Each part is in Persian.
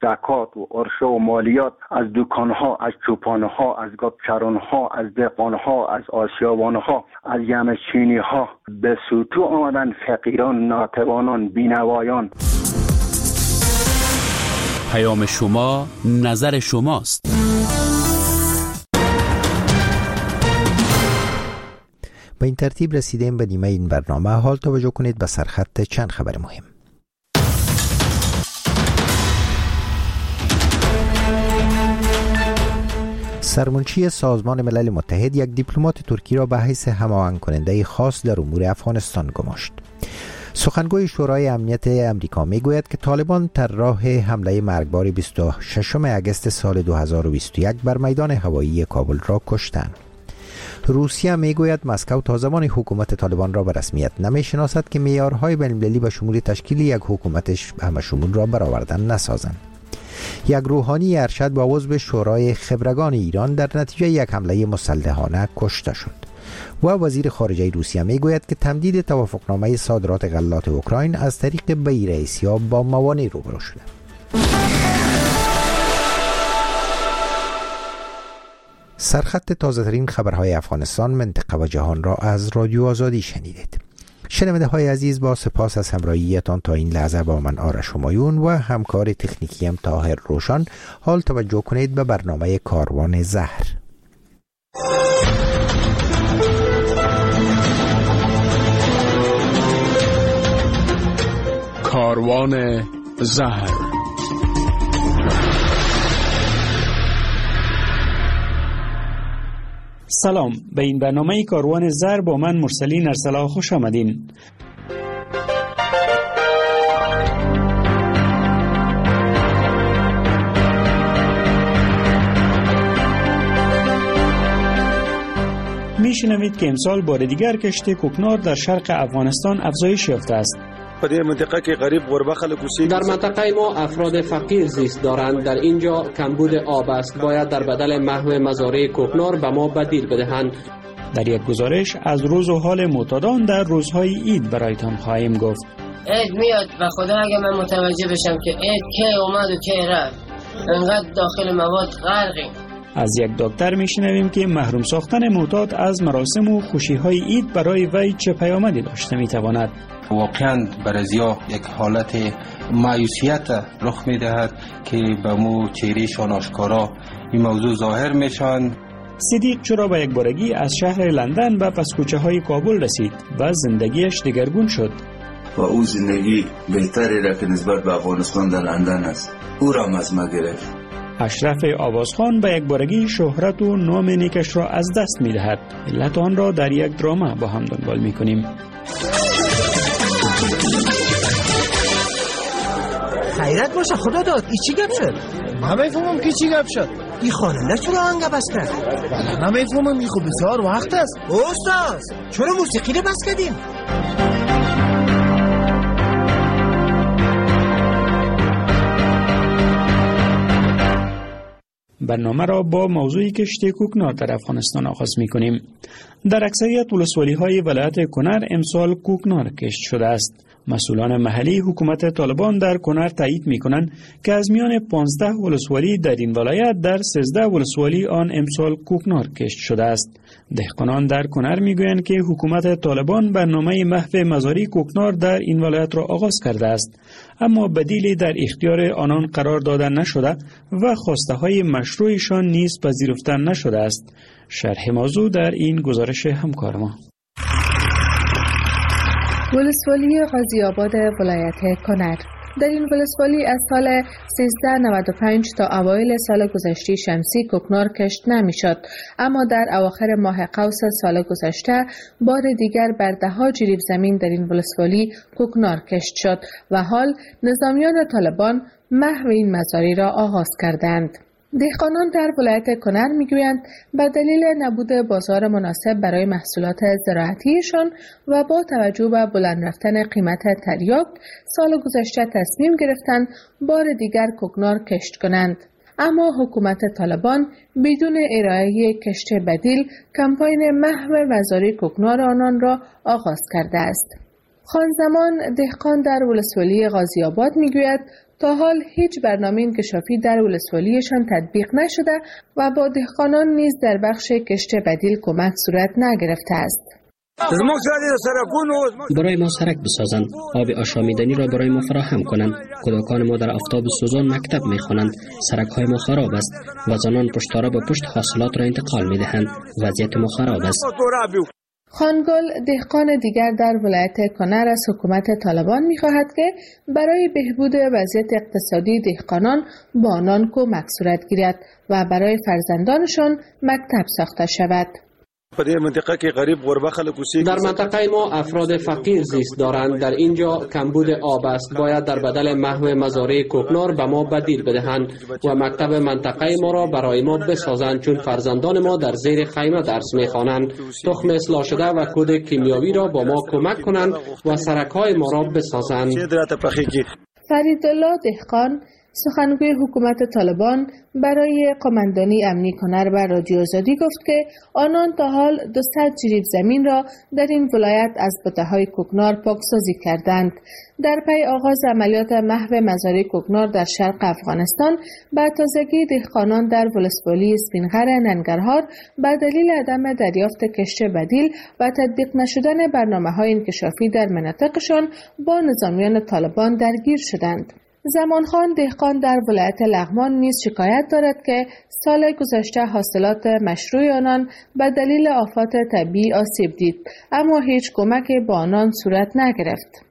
زکات و عرشه و مالیات از دکانها، از چوپانها، از گاوچرانها، از دهقانها، از آسیابانها، از یمچینیها به سوتو آمدن فقیران، ناتوانان، بینوایان. پیام شما، نظر شماست. با این ترتیب رسیدیم به نیمه این برنامه. حال توجه کنید به سرخط چند خبر مهم. سرمنشی سازمان ملل متحد یک دیپلمات ترکی را به حیث هماهنگ کننده خاص در امور افغانستان گماشت. سخنگوی شورای امنیت امریکا میگوید که طالبان طراح حمله مرگبار 26 اگست سال 2021 بر میدان هوایی کابل را کشتند. روسیه میگوید مسکو تا زمان حکومت طالبان را به رسمیت نمیشناسد که معیارهای بین‌المللی به شمول تشکیل یک حکومت همشمول را برآوردن نسازند. یک روحانی ارشد با عضو شورای خبرگان ایران در نتیجه یک حمله مسلحانه کشته شد. و وزیر خارجه روسیه میگوید که تمدید توافقنامه صادرات غلات اوکراین از طریق بیر اسیا با موانع روبرو شده. سرخط تازه‌ترین خبرهای افغانستان، منطقه و جهان را از رادیو آزادی شنیدید. شنونده های عزیز، با سپاس از همراهیتان تا این لحظه با من آرش همایون و همکار تکنیکیم طاهر روشن. حال توجه کنید به برنامه کاروان زهر. کاروان زهر. سلام، به این برنامه کاروان زهر با من مرسلین ارسلا خوش آمدین. میشنوید که امسال بار دیگر کشت کوکنار در شرق افغانستان افزایش یافته است. در منطقه که غریب غربه خلق در منطقه ما افراد فقیر زیست دارند. در اینجا کمبود آب است. باید در بدل محو مزارع کوکنار به ما بدیل بدهند. در یک گزارش از روز و حال معتادان در روزهای عید برایتان خواهیم گفت. عید میاد و خدا اگه من متوجه بشم که عید کی اومد و کی رفت، انقدر داخل مواد غرقیم. از یک دکتر میشنویم که محروم ساختن معتاد از مراسم و خوشی‌های عید برای وی چه پیامدی داشته میتواند. واقعا برازیا یک حالت مایوسیت رخ میدهد که به مو چهرهشان آشکارا این موضوع ظاهر میشن. صدیق چرا به یک بارگی از شهر لندن به پسکوچه های کابل رسید و زندگیش دگرگون شد. و او زندگی بهتری را که نسبت به افغانستان در لندن است او را مزمه گرفت. اشرف آوازخان به یک بارگی شهرت و نام نیکش را از دست میدهد. علت آن را در یک دراما با هم دنبال میکنیم. خیرت باشه خدا داد. ای چی گپ شد؟ من میفهمم که چی گپ شد. ای خواننده چرا آهنگ بس کرد؟ من میفهمم ای خوب بسیار وقت است. استاد چرا موسیقی رو بس کردیم؟ برنامه را با موضوع کشت کوکنار در افغانستان آغاز می‌کنیم. در اکثریت ولسوالی‌های ولایت کنر امسال کوکنار کشت شده است. مسئولان محلی حکومت طالبان در کنر تایید می‌کنند که از میان 15 ولسوالی در این ولایت در 13 ولسوالی آن امسال کوکنار کشت شده است. دهقانان در کنر می‌گویند که حکومت طالبان برنامه محو مزارع کوکنار در این ولایت را آغاز کرده است، اما بدیلی در اختیار آنان قرار داده نشده و خواسته‌های مشروعشان نیز پذیرفته نشده است. شرح موضوع در این گزارش همکار ما. ولسوالی غازی‌آباد ولایت کنر. در این ولسوالی از سال 1395 تا اوایل سال گذشته شمسی کوکنار کشت نمی‌شد، اما در اواخر ماه قوس سال گذشته بار دیگر بر ده‌ها جریب زمین در این ولسوالی کوکنار کشت شد و حال نظامیان طالبان محو این مزارع را آغاز کردند. دهقانان در ولایت کنر میگویند به دلیل نبود بازار مناسب برای محصولات زراعتیشان و با توجه به بلند رفتن قیمت تریاک سال گذشته تصمیم گرفتند بار دیگر کوکنار کشت کنند. اما حکومت طالبان بدون ارائه کشت بدیل کمپاین محو مزارع کوکنار آنان را آغاز کرده است. خانزمان دهقان در ولسوالی غازی‌آباد میگوید تا حال هیچ برنامه انکشافی در ولسوالیشان تطبیق نشده و با دهقانان نیز در بخش کشت بدیل کمک صورت نگرفته است. برای ما سرک بسازند، آب آشامیدنی را برای ما فراهم کنند. کودکان ما در آفتاب سوزان مکتب می‌خوانند. سرک‌های ما خراب است و زنان پشت‌تاره به پشت حاصلات را انتقال می‌دهند. وضعیت ما خراب است. خانگل دهقان دیگر در ولایت کنر از حکومت طالبان می‌خواهد که برای بهبود وضعیت اقتصادی دهقانان با آنان کمک صورت گیرد و برای فرزندانشان مکتب ساخته شود. در منطقه ما افراد فقیر زیست دارند. در اینجا کمبود آب است. باید در بدل محو مزارع کوکنار به ما بدیل بدهند و مکتب منطقه ما را برای ما بسازند، چون فرزندان ما در زیر خیمه درس می‌خوانند. تخم اصلاح شده و کود کیمیاوی را با ما کمک کنند و سرک‌های ما را بسازند. فریدالله دهقان سخنگوی حکومت طالبان برای قماندانی امنی کنر به رادیو آزادی گفت که آنان تا حال 200 جریب زمین را در این ولایت از بته‌های کوکنار پاکسازی کردند. در پی آغاز عملیات محو مزارع کوکنار در شرق افغانستان، به تازگی دهقانان در ولسوالی سپینغر ننگرهار به دلیل عدم دریافت کشت بدیل و تطبیق نشدن برنامه‌های انکشافی در مناطقشان با نظامیان طالبان درگیر شدند. زمانخان دهقان در ولایت لغمان نیز شکایت دارد که سال گذشته حاصلات مشروع آنان به دلیل آفات طبیعی آسیب دید، اما هیچ کمکی با آنان صورت نگرفت.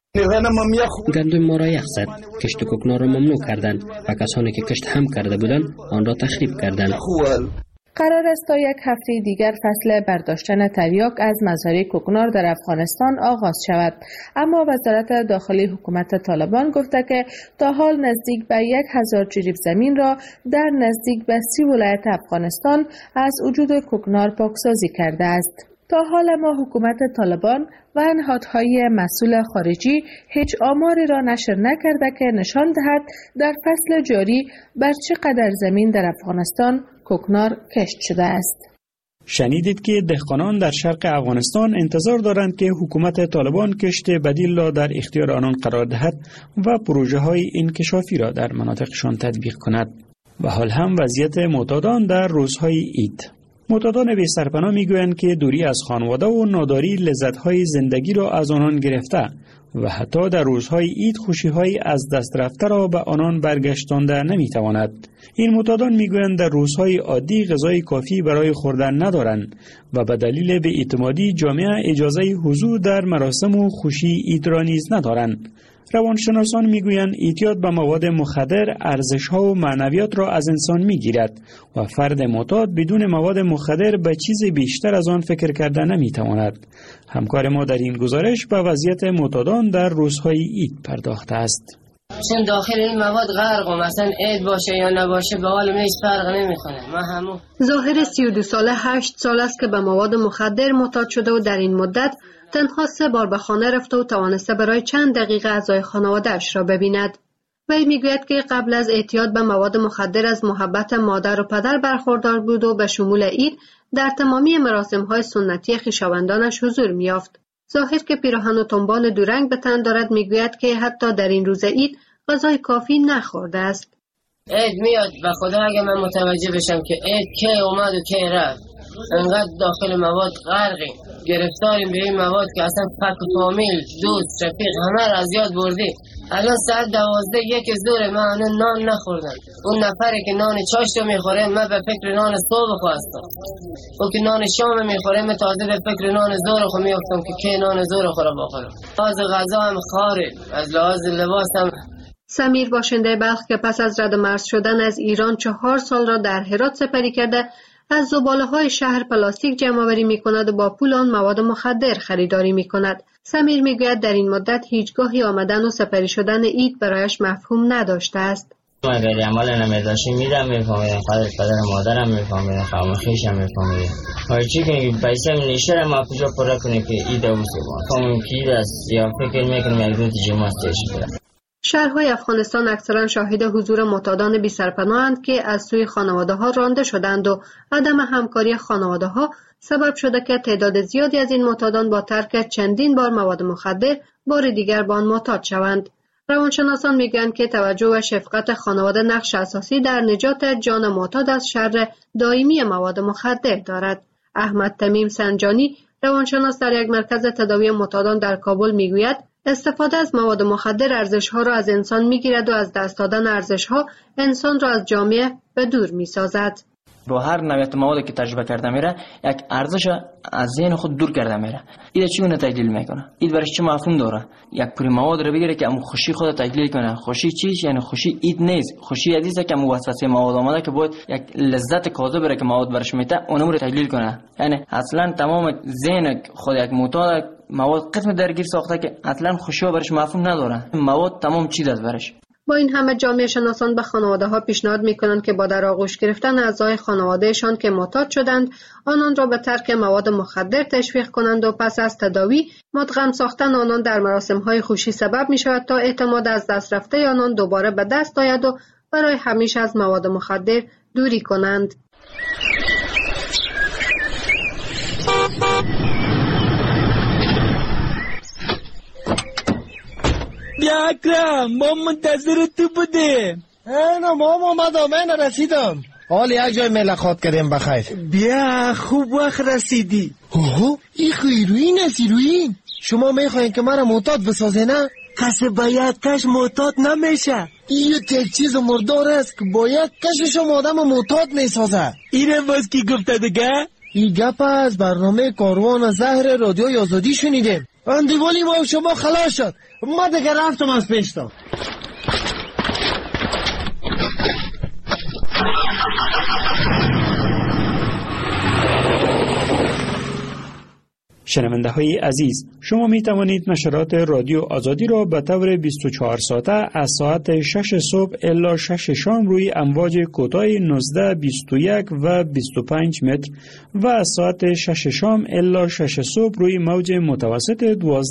گندم ما را یخ زد، کشت کوکنار را ممنوع کردند و کسانی که کشت هم کرده بودند آن را تخریب کردند. قرار است تا یک هفته دیگر فصل برداشتن تریاک از مزارع کوکنار در افغانستان آغاز شود، اما وزارت داخلی حکومت طالبان گفته که تا حال نزدیک به 1000 جریب زمین را در نزدیک به 30 ولایت افغانستان از وجود کوکنار پاکسازی کرده است. تا حال ما حکومت طالبان و نهادهای مسئول خارجی هیچ آماری را نشر نکرده که نشان دهد در فصل جاری بر چقدر زمین در افغانستان کوکنار کشت شده است. شنیدید که دهقانان در شرق افغانستان انتظار دارند که حکومت طالبان کشت بدیل را در اختیار آنان قرار دهد و پروژه های انکشافی را در مناطقشان تطبیق کند. و حال هم وضعیت معتادان در روزهای عید. معتادان بی سرپناه میگویند که دوری از خانواده و ناداری لذت‌های زندگی را از آنان گرفته و حتی در روزهای عید خوشی‌های از دست رفته را به آنان برگشتانده نمی‌تواند. این معتادان میگویند در روزهای عادی غذای کافی برای خوردن ندارند و به دلیل بی‌اعتمادی جامعه اجازه حضور در مراسم و خوشی عید را نیز ندارند. روانشناسان میگویند اعتیاد به مواد مخدر ارزش‌ها و معنویات را از انسان میگیرد و فرد معتاد بدون مواد مخدر به چیز بیشتر از آن فکر کرده نمیتواند. همکار ما در این گزارش به وضعیت معتادان در روزهای عید پرداخته است. چون داخل این مواد غرق و مثلا عید باشه یا نباشه به حال هیچ فرق نمیکنه. ظاهر 32 ساله 8 سال است که به مواد مخدر معتاد شده و در این مدت تنها 3 بار به خانه رفته و توانسته برای چند دقیقه اعضای خانواده‌اش را ببیند. وی میگوید که قبل از اعتیاد به مواد مخدر از محبت مادر و پدر برخوردار بود و به شمول عید در تمامی مراسم‌های سنتی خویشاوندانش حضور می‌یافت. ظاهر که پیراهن و تنبان دورنگ به تن دارد میگوید که حتی در این روز عید غذای کافی نخورده است. عید میاد و خدا اگه من متوجه بشم که عید کی اومد و کی رفت، انقدر داخل مواد غرقیم، گرفتاریم به این مواد که اصلا فک و فامیل، دوست، رفیق همه را از یاد بردیم. الان ساعت 12 یک ظهر من نان نخوردم. اون نفری که نان چاشت میخوره من به فکر نان صبح خواستم. او که نان شام میخوره من تازه به فکر نان ظهر خو میافتم که کی نان ظهر خورم بخورم. از غذا هم خاره، از لحاظ لباس هم. سمیر باشنده بلخ که پس از رد مرز شدن از ایران 4 سال را در هرات سپری کرده، از زباله‌های شهر پلاستیک جمع‌آوری می‌کند و با پول آن مواد مخدر خریداری می‌کند. سمیر می‌گوید در این مدت هیچگاهی آمدن و سپری شدن عید برایش مفهوم نداشته است. اگر عمل نمی‌داشتم میرم می‌فهمیدم، پدر مادرم می‌فهمیدم، خواهرم می‌فهمیدم. هرچی که پیسه نیشتر ما کجا پر کنه که عید اوسه با. فهمم که عید است یا فکر می‌کنم یک روز جمعه است. شهرهای افغانستان اکثرا شاهد حضور معتادان بی سرپناهند که از سوی خانواده‌ها رانده شدند و عدم همکاری خانواده‌ها سبب شده که تعداد زیادی از این معتادان با ترک چندین بار مواد مخدر بار دیگر به آن معتاد شوند. روانشناسان میگن که توجه و شفقت خانواده نقش اساسی در نجات جان معتاد از شر دائمی مواد مخدر دارد. احمد تمیم سنجانی، روانشناس در یک مرکز تداوی معتادان در کابل میگوید استفاده از مواد مخدر ارزش‌ها را از انسان میگیرد و از دست دادن ارزش‌ها انسان را از جامعه به دور میسازد. با هر نوعیت موادی که تجربه کرده میره یک ارزش از ذهن خود دور کرده میره. این چگونه تحلیل میکنه؟ این برش چه مفهوم داره؟ یک پوری مواد رو بگیره که امو خوشی خود تحلیل کنه. خوشی چیش؟ یعنی خوشی اید نیست. خوشی حدیثه که امو وسوسه مواد آمده که باید یک لذت کاذب بره که مواد برش میته اونم رو تحلیل کنه. یعنی اصلا تمام ذهن خود یک معتاد مواد قسم درگیر ساخته که اصلا خوشی برش مفهوم نداره. مواد تمام چیز است برش. با این همه جامعه شناسان به خانواده ها پیشنهاد میکنند که با در آغوش گرفتن اعضای خانوادهشان که معتاد شدند آنان را به ترک مواد مخدر تشویق کنند و پس از تداوی مدغم ساختن آنان در مراسم های خوشی سبب می شود تا اعتماد از دست رفته آنان دوباره به دست آید و برای همیشه از مواد مخدر دوری کنند. بیا اکرم، ما منتظر تو بودیم. نه مام اومدم، من رسیدم. حال یک جای ملاقات کردیم بخیر. بیا خوب وقت رسیدی. اوه این هیروئین است. هیروئین شما میخواین که مرا معتاد بسازه نه؟ کسی باید کش معتاد نمیشه. این یک چیز مردار است که باید کشش آدم معتاد میسازه. اینه باز کی گفته دیگه؟ این گپ از برنامه کاروان زهر رادیوی آزادی شنیدیم. اندیوالی ما شما خلاص شد. ما دیگه رفتم از پیشتا. شنونده های عزیز، شما می توانید نشرات رادیو آزادی را به طور 24 ساعته از ساعت 6 صبح الی 6 شام روی امواج کوتاه 19، 21 و 25 متر و از ساعت 6 شام الی 6 صبح روی موج متوسط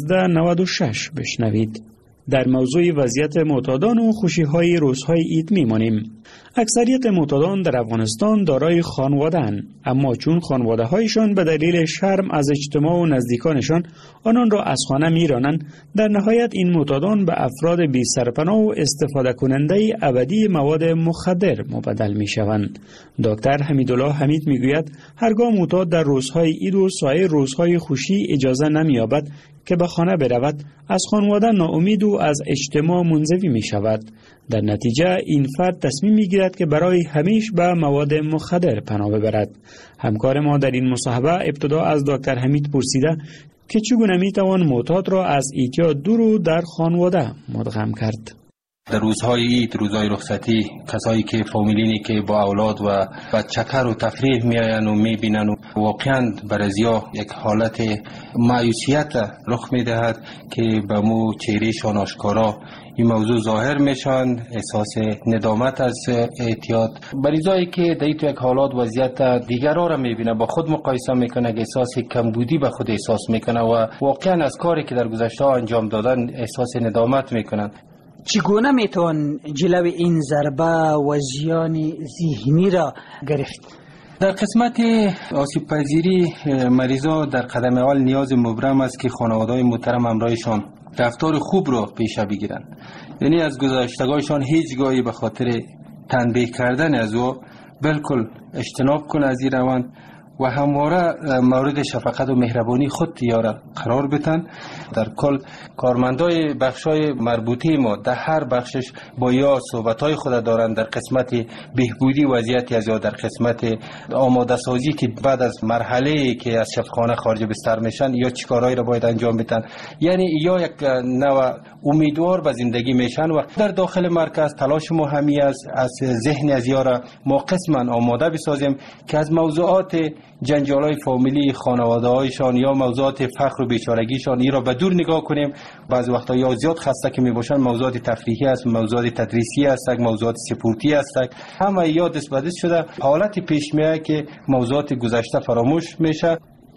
1296 بشنوید. در موضوع وضعیت معتادان و خوشی‌های روزهای عید می‌مانیم. اکثریت معتادان در افغانستان دارای خانواده‌اند، اما چون خانواده‌هایشان به دلیل شرم از اجتماع و نزدیکانشان آنان را از خانه می‌رانند، در نهایت این معتادان به افراد بی سرپناه و استفاده کننده ابدی مواد مخدر مبدل می‌شوند. دکتر حمیدالله حمید می‌گوید هرگاه معتاد در روزهای عید و سایر روزهای خوشی اجازه نمی‌یابد که به خانه برود، از خانواده ناامید و از اجتماع منزوی می شود. در نتیجه این فرد تصمیم می گیرد که برای همیشه به مواد مخدر پناه ببرد. همکار ما در این مصاحبه ابتدا از دکتر حمید پرسیده که چگونه می توان معتاد را از اعتیاد دور و در خانواده مدغم کرد. در روزهای عید، روزهای رخصتی، کسایی که فامیلینی که با اولاد و چکر و تفریح میآیند و میبینند و واقعا برازیا یک حالت مایوسیت رخ میدهد که به مو چهرهشان آشکارا این موضوع ظاهر میشن، احساس ندامت از اعتیاد. بریزایی که در یک حالات وضعیت دیگرها را میبینه با خود مقایسه میکنه، احساس کمبودی به خود احساس میکنه و واقعا از کاری که در گذشته انجام دادن احساس ندامت میکنن. چگونه میتوان جلو این ضربه و زیان ذهنی را گرفت؟ در قسمت آسیب پذیری مریضا در قدم اول نیاز مبرم است که خانواده‌های محترم همراهشان رفتار خوب را پیشه بگیرند. یعنی از گذشتگاهشان هیچگاهی به خاطر تنبیه کردن از او بالکل اجتناب کنند از این روند و همواره مورد شفقت و مهربانی خود تیاره قرار بتن. در کل کارمندای بخشای مربوطه ما در هر بخشش با یا صحبتای خود دارند در قسمت بهبودی وضعیت از یا در قسمت آماده سازی که بعد از مرحله که از شفاخانه خارج بستر میشن یا چیکارایی را باید انجام بدن، یعنی یا یک نوع امیدوار به زندگی میشن و در داخل مرکز تلاش ما همی است از ذهن از یارا ما قسما آماده بسازیم که از موضوعات جنجالای فامیلی خانواده هایشان یا موضوعات فقر و بیچارگیشان این را به دور نگاه کنیم. بعض وقتا یا زیاد خسته که می باشن موضوعات تفریحی است، موضوعات تدریسی است، موضوعات سپورتی است، همه یا دست به دست شده حالت پیش میاد که موضوعات گذشته فراموش میشه.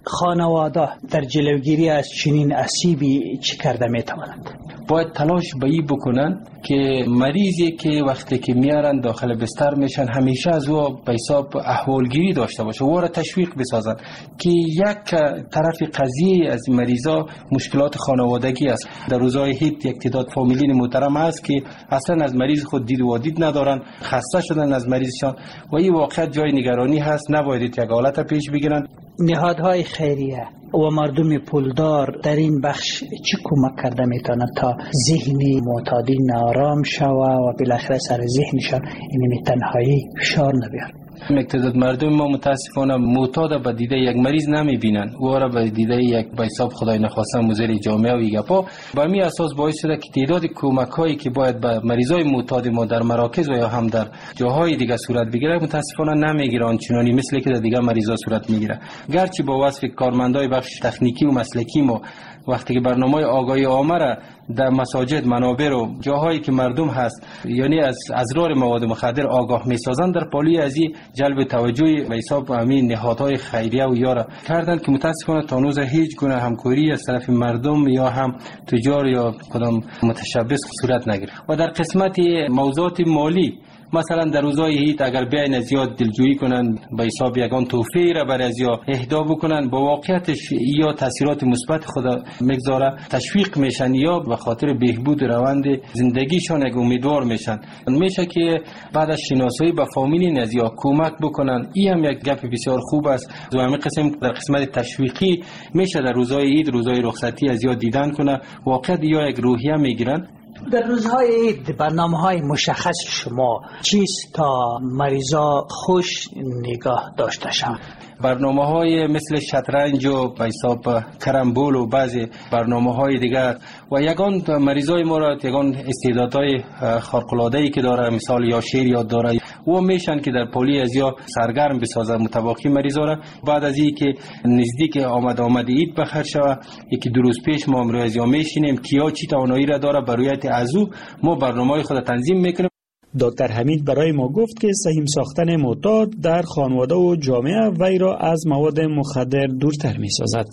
خانواده در جلوگیری از چنین اسیبی چی کرده میتوانند؟ باید تلاش به این بکنن که مریضی که وقتی که میارن داخل بستر میشن همیشه از او به حساب احوالگیری داشته باشه، او را تشویق بسازن که یک طرف قضیه از مریضا مشکلات خانوادگی است. در روزهای عید یک تعداد فامیلین محترم هست که اصلا از مریض خود دید و دید ندارن، خسته شدن از مریضشان و این واقعیت جای نگرانی هست. نباید یک حالت پیش بگیرن. نهادهای خیریه و مردم پولدار در این بخش چی کمک کرده میتونه تا ذهنی معتادین آرام شوه و بالاخره سر ذهنشان این تنهایی فشار نبیار؟ تعداد مردم ما متاسفانه معتاد به دیده یک مریض نمیبینن، او را به دیده یک به حساب خدای نخواسته مضر جامعه و گپا. به می اساس باعث شده که تعداد کمک هایی که باید به مریضای معتاد ما در مراکز و یا هم در جاهای دیگه صورت بگیره متاسفانه نمیگیره آنچنانی مثل که در دیگه مریضا صورت میگیره. گرچه با وصف کارمندای بخش تکنیکی و مسلکی ما وقتی که برنامه آگاهی عامه را در مساجد، منابر و جاهایی که مردم هست یعنی از اضرار مواد مخدر آگاه میسازن، در پالی از این جلب توجه به حساب همین نهادهای خیریه و یارا کردند که متاسفانه تا هنوز هیچ گونه همکاری از طرف مردم یا هم تجار یا کدام متشبث صورت نگیره. و در قسمت موضوعات مالی مثلا در روزهای عید اگر بیاین از یاد دلجویی کنن به حساب یگان توفیه را بر از یا اهدا بکنن، با واقعیتش یا تاثیرات مثبت خدا میگذاره، تشویق میشن یا به خاطر بهبود روند زندگیشان یک امیدوار میشن. میشه که بعد از شناسایی با فامیل نزیا کمک بکنن. این هم یک گپ بسیار خوب است. دومی قسم در قسمت تشویقی میشه در روزهای عید، روزهای رخصتی از یاد دیدن کنه، واقعا یا یک روحیه میگیرن. در روزهای عید برنامه‌های مشخص شما چیست تا مریضا خوش نگاه داشته شوند؟ برنامه‌های مثل شطرنج و به حساب کرمبول و بعضی برنامه‌های دیگر و یگان مریضای ما را یگان استعدادهای خارق‌العاده‌ای که داره، مثال یا شعر یاد داره و میشن که در پالی از یا سرگرم بسازن متواقی مریضا را. بعد از این که نزدیک آمد عید بخیر شوه، یکی دو روز پیش ما امروز از یا میشینیم کیا چی توانایی را داره برای از او ما برنامه‌های خود تنظیم میکنیم. دکتر حمید برای ما گفت که سهیم ساختن معتاد در خانواده و جامعه وی را از مواد مخدر دورتر می سازد.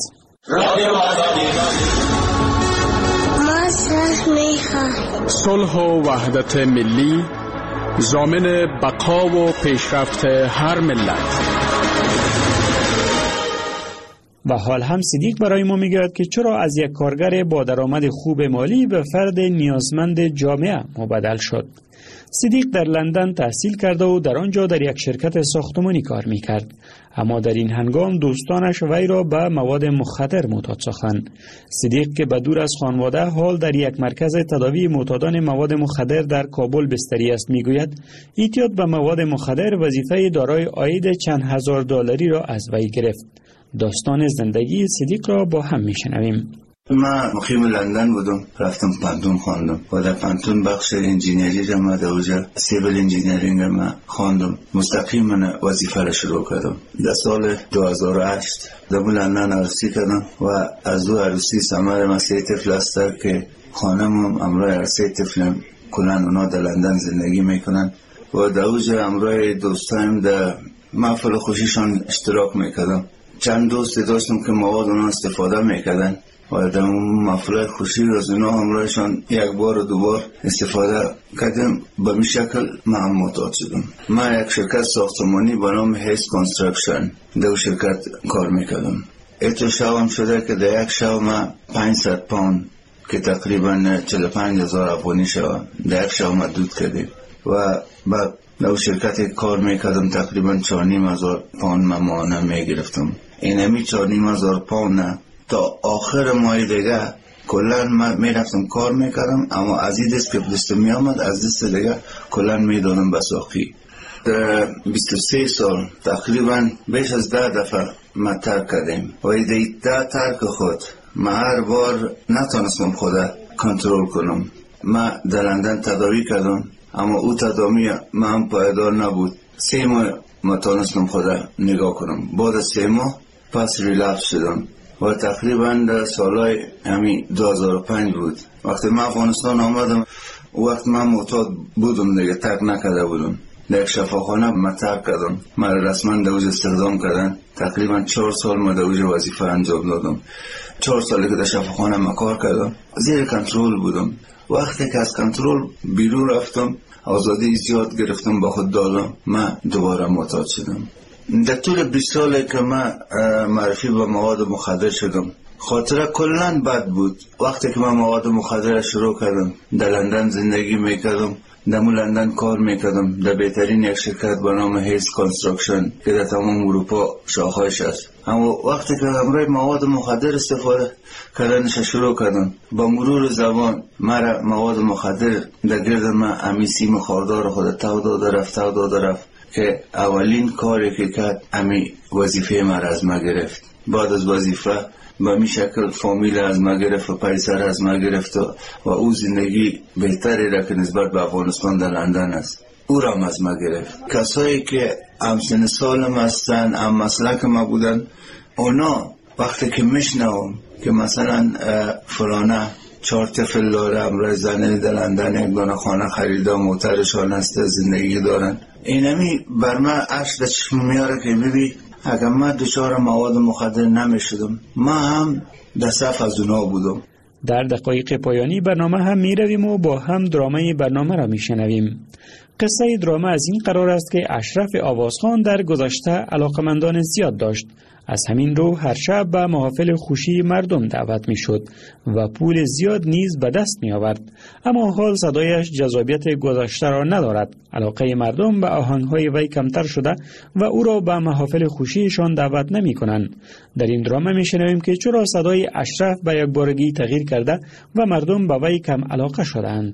صلح و وحدت ملی ضامن بقا و پیشرفت هر ملت. و حال هم صدیق برای ما میگوید که چرا از یک کارگر با درآمد خوب مالی به فرد نیازمند جامعه مبدل شد. صدیق در لندن تحصیل کرده و در آنجا در یک شرکت ساختمانی کار میکرد، اما در این هنگام دوستانش وی را به مواد مخدر معتاد ساختند. صدیق که به دور از خانواده حال در یک مرکز تداوی معتادان مواد مخدر در کابل بستری است میگوید اعتیاد به مواد مخدر وظیفه دارای عاید چند هزار دلاری را از وی گرفت. داستان زندگی صدیق را با هم میشنویم. من مقیم لندن بودم، رفتم پانتون خواندم و در پانتون بخش انجینیری را ما در اوجا سیویل انجینیرینگ ما خواندم. مستقیم من وظیفه را شروع کردم. در سال 2008 در لندن عروسی کردم و از دو عروسی ثمر ما 3 طفل است که خانمم امرای 3 طفلم کلن اونا در لندن زندگی میکنن و در اوجا امرای دوستایم در محفل خوشیشان اشتراک میکردم. چند دوست داشتم که مواد اونا استفاده میکردن و در محفل خوشی از اونا همراهشان یک بار و 2 بار استفاده کردم. به این شکل من معتاد شدم. من یک شرکت ساختمانی به نام هیس کانستراکشن در شرکت کار میکردم. ایتو شوام شده که در یک شو من 500 پوند که تقریبا 45,000 افغانی شود در یک شو من دود کردیم و بعد در شرکت کار میکردم. تقریبا 4,500 پوند من ماهانه میگرفتم. این همی 4,500 پوند تا آخر ماه دیگه کلن من میرفتم کار میکردم، اما از این دست که دست میامد از دست دیگه کلن میدادم بساقی. در 23 سال تقریبا بیش از 10 دفعه من ترک کردیم و این 10 ترک خود من هر بار نتونستم خدا کنترل کنم. من در لندن تداوی کردم اما او تداوی من پایدار نبود. 3 ماه من تونستم خدا نگاه کنم. بعد از 3 ماه پس ریلپس شدم و تقریبا در سالهای همین 2005 بود وقتی من افغانستان آمدم. وقت من معتاد بودم دیگه، ترک نکرده بودم. در شفاخانه مطرح کردم. من رسما دوج استخدام کردن. تقریبا 4 سال من دوج وظیفه انجام دادم. 4 سالی که در شفاخانه من کار کردم زیر کنترل بودم. وقتی که از کنترل بیرون رفتم آزادی زیاد گرفتم با خود دادم، من دوباره معتاد شدم. در طول 20 سالی که من معرفی به مواد مخدر شدم خاطره کلن بد بود. وقتی که من مواد مخدر شروع کردم در لندن زندگی میکردم، در لندن کار میکردم در بهترین یک شرکت به نام هیز کانستراکشن که در تمام اروپا شاخه‌اش است. اما وقتی که همراه مواد مخدر استفاده کردنش شروع کردم، با مرور زمان مرا مواد مخدر در گرد من امی سیم خاردار خود تو داده رفت که اولین کاری که کرد امی وظیفه مرا از ما گرفت. بعد از وظیفه به می شکل فامیل از ما گرفت و پسر از ما گرفت و او زندگی بهتری را که نسبت به افغانستان در لندن است او را از ما گرفت. کسایی که همسن سالم هستن هم مسلک ما بودن، اونا وقتی که میشنوم که مثلا فلانه 4 طفل داره، امرای زنی در لندن یک دانه خانه خریده، موترشان هسته، زندگی دارن، اینمی بر من عشق در چشم میاره که ببین اگر من دچار مواد مخدر نمیشدم من هم در صف از اونا بودم. در دقایق پایانی برنامه هم می رویم و با هم درامه برنامه را می شنویم. قصه درامه از این قرار است که اشرف آوازخان در گذشته علاقمندان زیاد داشت. از همین رو هر شب به محافل خوشی مردم دعوت می شد و پول زیاد نیز به دست می آورد. اما حال صدایش جذابیت گذشته را ندارد. علاقه مردم به آهنگهای وی کمتر شده و او را به محافل خوشیشان دعوت نمی کنند. در این درامه می شنویم که چرا صدای اشرف به یک بارگی تغییر کرده و مردم به وی کم علاقه شدند.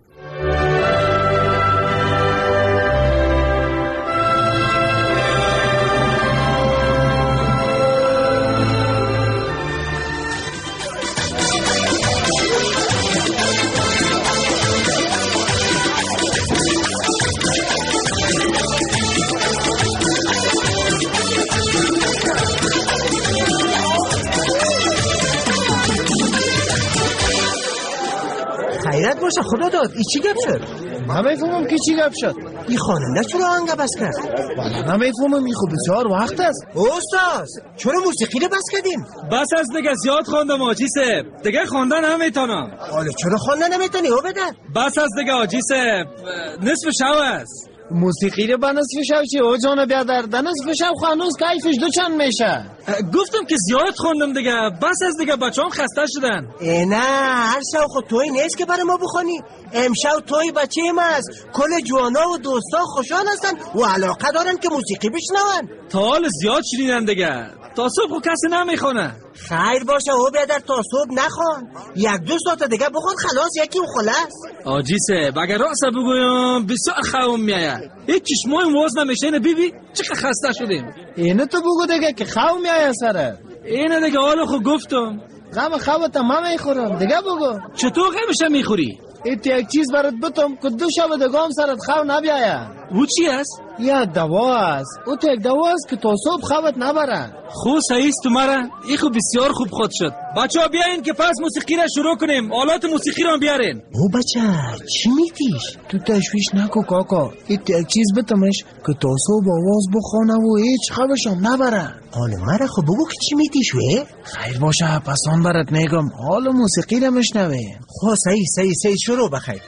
خیرت باشه خدا داد. ای چی گپ شد؟ نمیفهمم که چی گپ شد. این خواننده چرا آهنگ بس کرد؟ والا نمیفهمم. این خوب بسیار وقت است. استاد چرا موسیقی رو بس کردیم؟ بس از دیگه زیاد خواندم آجی سب. دیگه خواندن نمیتونم. حالا چرا خواندن نمیتونی؟ او بدن. بس از دیگه آجی سب. نصف شب است. موسیقی رو به نصف شب چی؟ او جانو بیادر در نصف شب خانوز کیفش دو چند میشه. گفتم که زیاد خوندم دیگه. بس از دیگه بچه هم خسته شدن. نه هر شب خود توی نیست که برای ما بخونی. امشب توی بچه ما است. کل جوانا و دوستا خوشحال هستن و علاقه دارن که موسیقی بشنون. تا حال زیاد شنیدن دیگه. تا صبح کسی نمیخونه. خیر باشه او بیادر تا صبح نخوان. 1-2 ساعت دیگه بخون خلاص یکی و خلاص. آجیسه بگر راست بگویم بسیار خوام میاید. هیچ چشمای واز نمیشه. اینه بیبی چقدر خسته شدیم. اینه تو بگو دیگه که خوام میاید سره. اینه دیگه حالا خود گفتم. غم خوابت من میخورم دیگه بگو. چطور غمش میخوری؟ ایت یک چیز برات بتم که 2 شب دیگه هم سرت خواب نبیاید. او چی است؟ یک دوا است. او تو یک دوا است که تا صبح خوابت نبره. خوب صحیح است مرا. این خوب بسیار خوب خود شد. بچه‌ها بیاین که پس موسیقی را شروع کنیم. آلات موسیقی را بیارین. او بچه چی میتیش؟ تو تشویش نکو کاکا. ایت یک چیز بتمش که تا صبح آواز بخونه و هیچ خوابش هم نبره. حالا مرا خب بگو که چی میتیش وی؟ خیر باشه پس آن برات میگم. حالا موسیقی را مشنوه. خب صحیح شروع بخیر.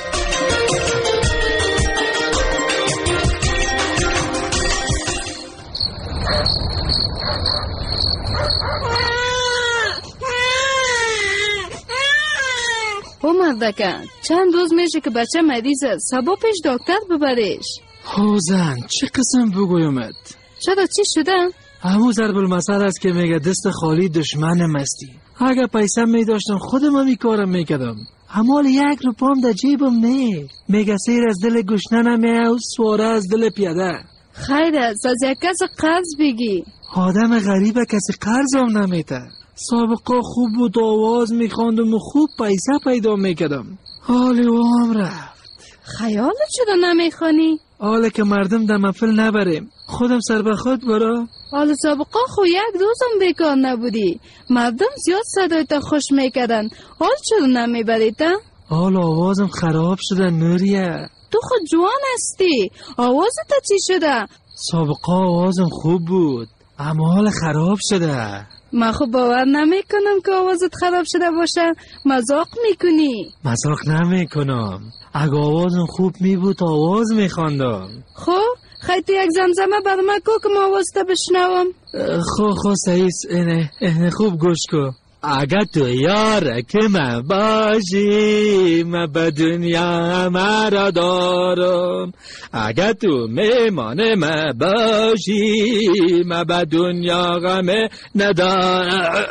او مردکه چند روز میشه که بچه مریضه. صبح پیش دکتر ببریش. زن چه قسم بگویمت؟ چرا چی شده؟ همون ضرب المثل است که میگه دست خالی دشمن مستی. اگه پیسه میداشتم خودم هم این کارم میکردم. همال 1 روپام در جیبم نه. میگه سیر از دل گشنه نمیه و سواره از دل پیاده. خیر است از یک کس قرض بگی. آدم غریبه کسی قرض هم نمیته. سابقه خوب بود آواز میخواندم و خوب پیسه پیدا میکردم. حالی و هم رفت. خیال چرا نمیخوانی؟ حالا که مردم در محفل نبریم خودم سر به خود برا. حالا سابقه خو 1 روزم بیکار نبودی. مردم زیاد صدایت خوش میکردن. حال چرا نمیبریدن؟ حالا آوازم خراب شده نوریه. تو خود جوان هستی، آوازت چی شده؟ سابقه آوازم خوب بود اما حال خراب شده. من خب باور نمیکنم که آوازت خراب شده باشه. مذاق میکنی؟ مذاق نمیکنم. اگه آوازم خوب می بود آواز میخواندم. خب خیلی یک زمزمه بر من کو که ما آوازت بشنوم. خب سعیس اینه خوب گوش کو. اگه تو یار که من باشی من به دنیا مرا دارم، اگه تو میمان من باشی من به دنیا غم ندارم.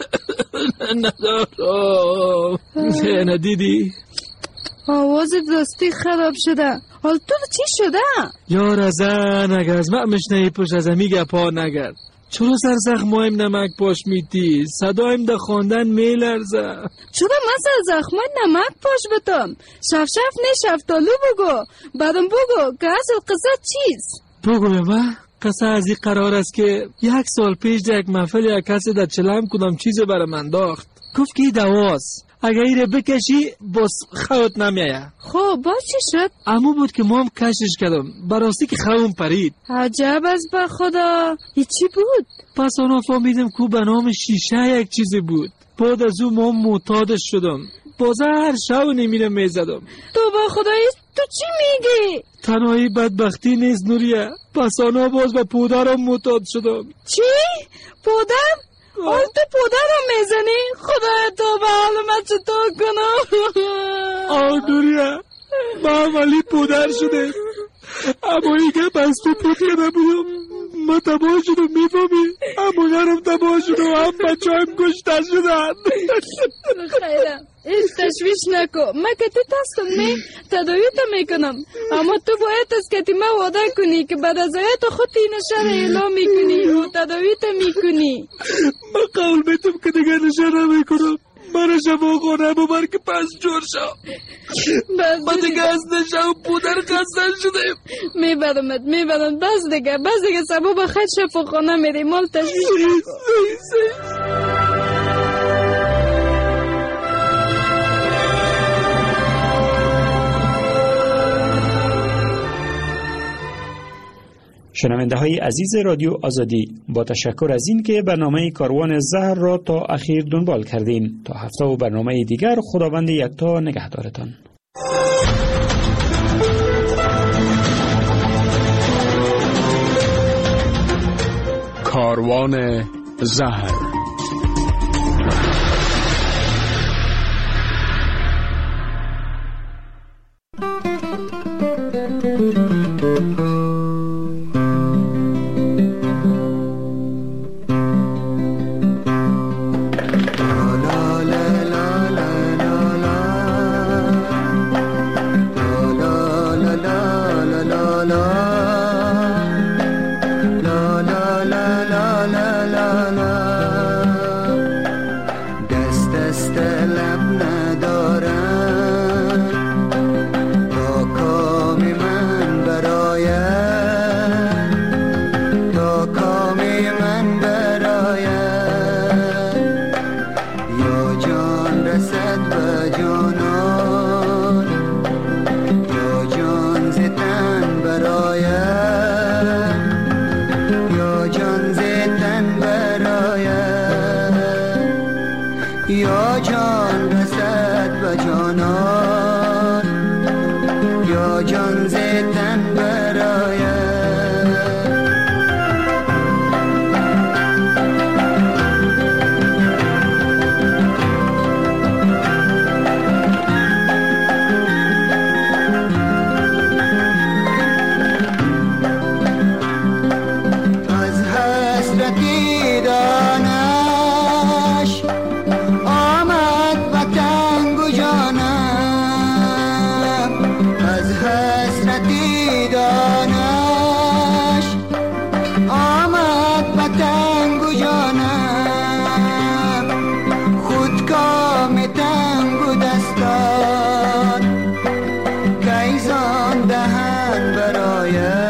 دیدی؟ آوازت راستی خراب شده. حال تو چی شده؟ یار زن اگه از من مشنهی پشت از همی گپا نگرد. چرا سر زخمایم نمک پاش میتی؟ صدایم ده خواندن میلرزه. چرا من سر زخمای نمک پاش بتم؟ شفشف نه شفتالو بگو. بعدم بگو که اصل قصه چیست؟ بگو من قصه از این قرار است که 1 سال پیش در یک محفل یک کسی در چلم کدام چیز برای من داخت. گفت که دواست، اگه ایره بکشی باز خوت نمیایه. خب باز چی شد؟ امو بود که مام کشش کردم براستی که خوم پرید. عجب از با خدا. ای چی بود؟ پس آنها فهمیدم که به نام شیشه یک چیزی بود. بعد از اون مام معتادش شدم. بازه هر شب نمیره میزدم. تو با خدایی تو چی میگی؟ تنهایی بدبختی نیست نوریه. پس آنها باز به پودرم معتاد شدم. چی؟ پودر؟ حال تو پودر رو میزنی؟ خدا تو به حال من چطور کنم؟ نوریه من ولی پودر شده اما این که بس تو پود کرده بودم من تباه شدم میفهمی؟ اما نرم تباه شدم هم بچه هم کشته شدن. خیرم ایش تشویش نکو. من که تی تستم نه تداویتا میکنم اما تو باید از که تی من واده کنی که بعد از آیت خود این نشان اعلام میکنی و تداویتا میکنی. من قول میتم که دیگه نشان نمیکنم. من شما خونه ببر که پس جور شو. من دیگه از نشان پودر خستن شدیم. میبرمت بس دیگه سبا با خد شفا خانه میری مال تشویش نکو. شنونده های عزیز رادیو آزادی، با تشکر از این که برنامه کاروان زهر را تا اخیر دنبال کردین. تا هفته و برنامه دیگر خداوند یکتا نگهدارتان. کاروان زهر. یا جان رسد به جانان یا جان زیتن براید. از حسرتی دانش آمد به تنگ و جانم، از حسرتی دانش آمد به تنگ و جانم، خودکام تنگ و دستان کیزان دهن برایم.